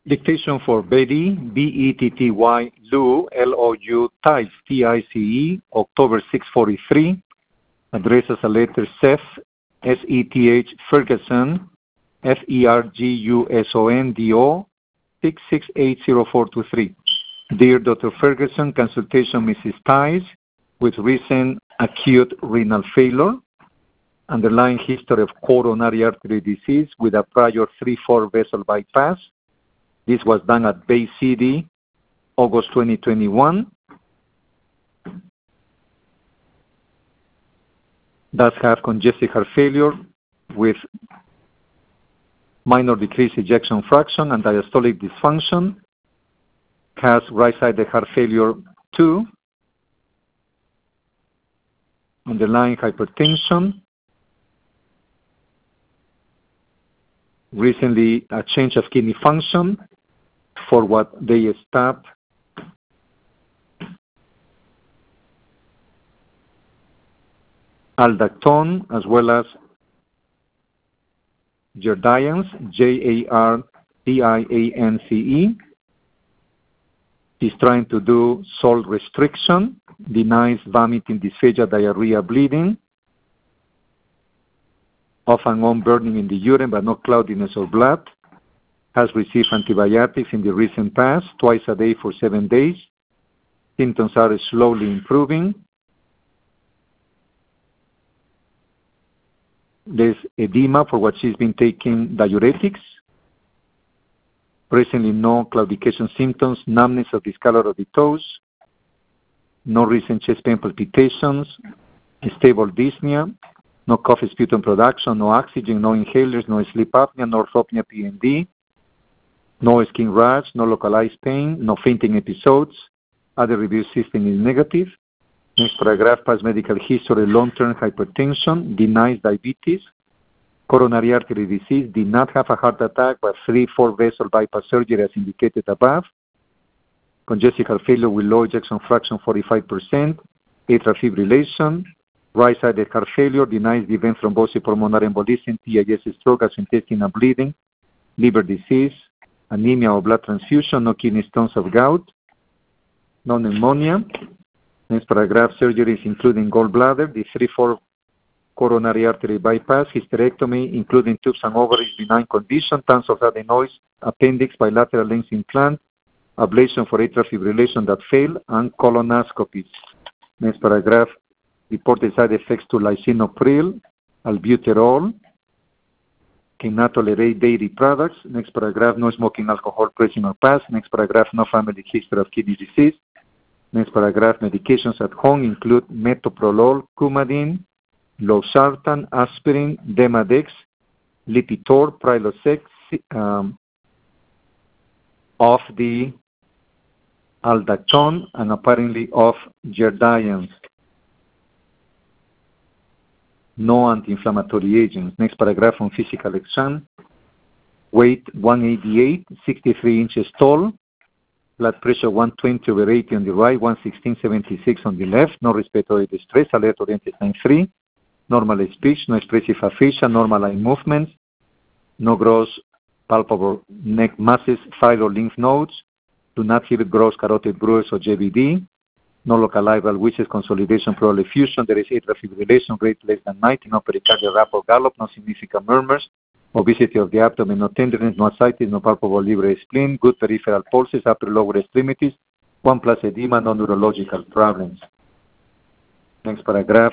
Dictation for Betty, B-E-T-T-Y, Lou, L-O-U, Tice, T-I-C-E, October 643. Address as a letter Seth, S-E-T-H, Ferguson, F-E-R-G-U-S-O-N-D-O, 6680423. Dear Dr. Ferguson, consultation Mrs. Tice with recent acute renal failure, underlying history of coronary artery disease with a prior 3-4 vessel bypass. This was done at Bay City, August 2021. Does have congestive heart failure with minor decreased ejection fraction and diastolic dysfunction. Has right-sided heart failure 2. Underlying hypertension. Recently, a change of kidney function for what they stopped. Aldactone, as well as Jardiance, Jardiance. He's trying to do salt restriction, denies vomiting, dysphagia, diarrhea, bleeding, off and on burning in the urine but no cloudiness or blood. Has received antibiotics in the recent past, twice a day for 7 days. Symptoms are slowly improving. There's edema for what she's been taking diuretics. Presently no claudication symptoms, numbness of the scalera of the toes, no recent chest pain palpitations, stable dyspnea, no cough, sputum production, no oxygen, no inhalers, no sleep apnea, no orthopnea, PND, no skin rash, no localized pain, no fainting episodes. Other review system is negative. Next paragraph, past medical history, long-term hypertension, denies diabetes, coronary artery disease, did not have a heart attack, but 3-4 vessel bypass surgery as indicated above. Congestive heart failure with low ejection fraction 45%, atrial fibrillation, right-sided heart failure, denies the event thrombosis, pulmonary embolism, TIS stroke, gastrointestinal bleeding, liver disease, anemia or blood transfusion, no kidney stones of gout, no pneumonia. Next paragraph, surgeries including gallbladder, the 3-4 coronary artery bypass, hysterectomy, including tubes and ovaries, benign condition, tons of adenoids, appendix, bilateral lens implant, ablation for atrial fibrillation that failed, and colonoscopies. Next paragraph, reported side effects to lisinopril, albuterol, cannot tolerate dairy products. Next paragraph, no smoking alcohol present or past. Next paragraph, no family history of kidney disease. Next paragraph, medications at home include metoprolol, Coumadin, losartan, aspirin, Demodex, Lipitor, Prilosec, of the aldactone, and apparently of Jardiance. No anti-inflammatory agents. Next paragraph on physical exam. Weight 188, 63 inches tall. Blood pressure 120 over 80 on the right, 116/76 on the left. No respiratory distress. Alert oriented sign 3. Normal speech. No expressive aphasia. Normal eye movements. No gross palpable neck masses, thyroid or lymph nodes. Do not hear gross carotid bruise or JVD. No localized valvular consolidation, pleural effusion. There is atrial fibrillation, rate less than 90. No pericardial rap or gallop. No significant murmurs. Obesity of the abdomen, no tenderness, no ascites, no palpable liver spleen. Good peripheral pulses, upper lower extremities. 1+ edema, no neurological problems. Next paragraph.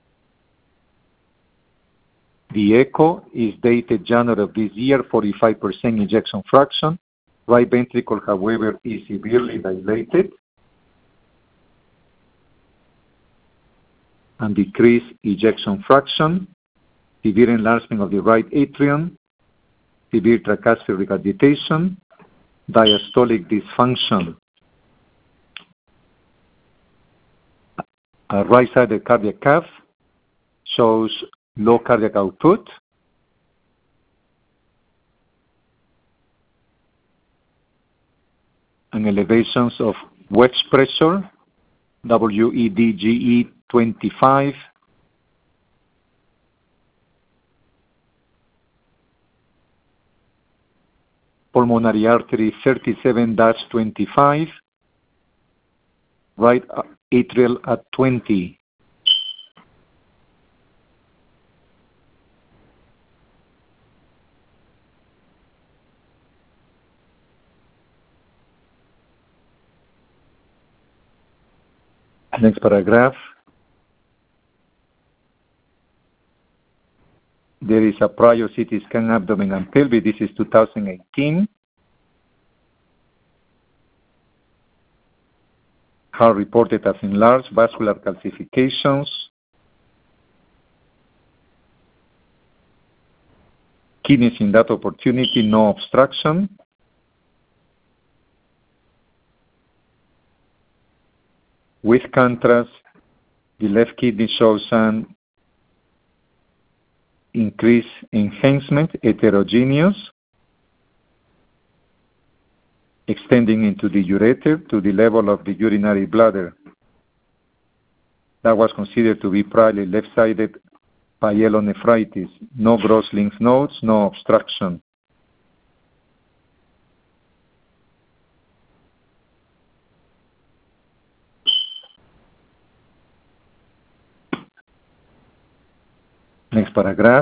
The echo is dated January of this year, 45% ejection fraction. Right ventricle, however, is severely dilated and decreased ejection fraction, severe enlargement of the right atrium, severe tricuspid regurgitation, diastolic dysfunction. A right-sided cardiac cath shows low cardiac output, and elevations of wedge pressure, WEDGE 25, pulmonary artery 37-25, right atrial at 20. Next paragraph. There is a prior CT scan abdomen and pelvis. This is 2018. Heart reported as enlarged vascular calcifications. Kidneys in that opportunity, no obstruction. With contrast, the left kidney shows an increased enhancement, heterogeneous, extending into the ureter to the level of the urinary bladder. That was considered to be probably left-sided pyelonephritis. No gross lymph nodes, no obstruction. Next paragraph.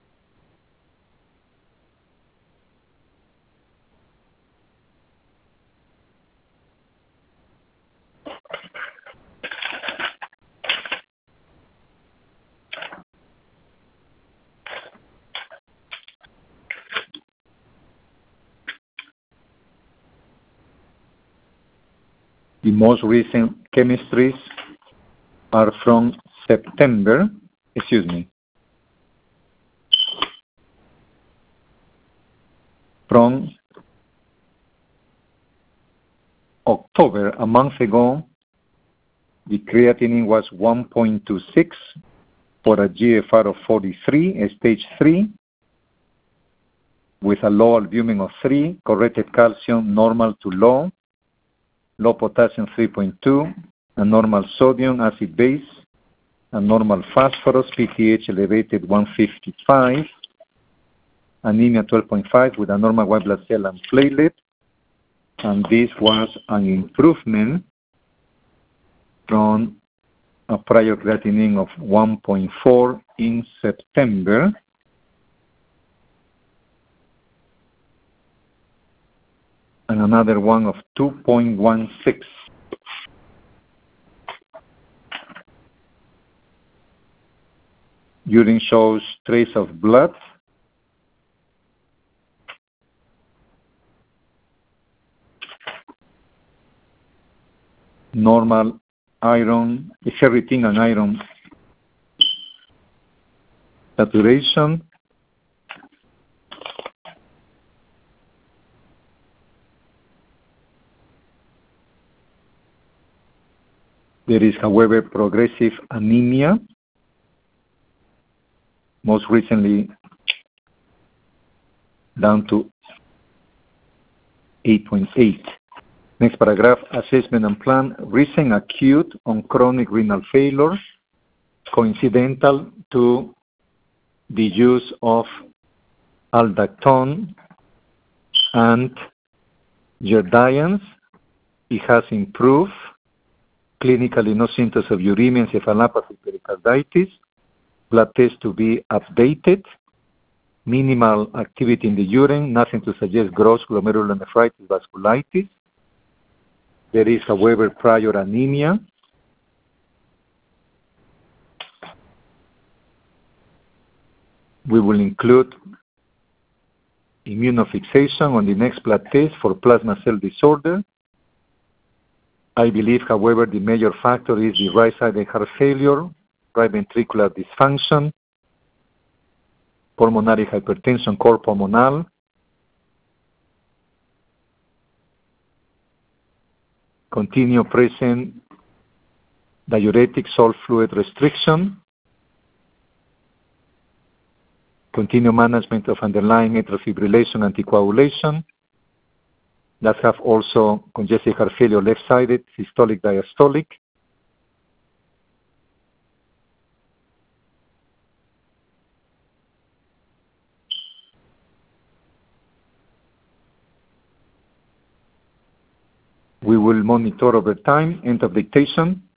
The most recent chemistries are from from October, a month ago. The creatinine was 1.26 for a GFR of 43, stage 3, with a low albumin of 3, corrected calcium normal to low, low potassium 3.2, a normal sodium, acid base, a normal phosphorus, PTH elevated 155, anemia 12.5 with a normal white blood cell and platelet, and this was an improvement from a prior creatinine of 1.4 in September. And another one of 2.16. Urine shows trace of blood. Normal iron, ferritin and iron saturation. There is, however, progressive anemia, most recently down to 8.8. Next paragraph, assessment and plan. Recent acute on chronic renal failure, coincidental to the use of aldactone and Jardiance. It has improved. Clinically, no symptoms of uremia, encephalopathy, pericarditis. Blood test to be updated. Minimal activity in the urine, nothing to suggest gross glomerulonephritis, vasculitis. There is, however, prior anemia. We will include immunofixation on the next blood test for plasma cell disorder. I believe, however, the major factor is the right-sided heart failure, right ventricular dysfunction, pulmonary hypertension, cor pulmonale, continue present diuretic salt fluid restriction, continue management of underlying atrial fibrillation, anticoagulation, that have also congestive heart failure left-sided, systolic, diastolic. We will monitor over time end of dictation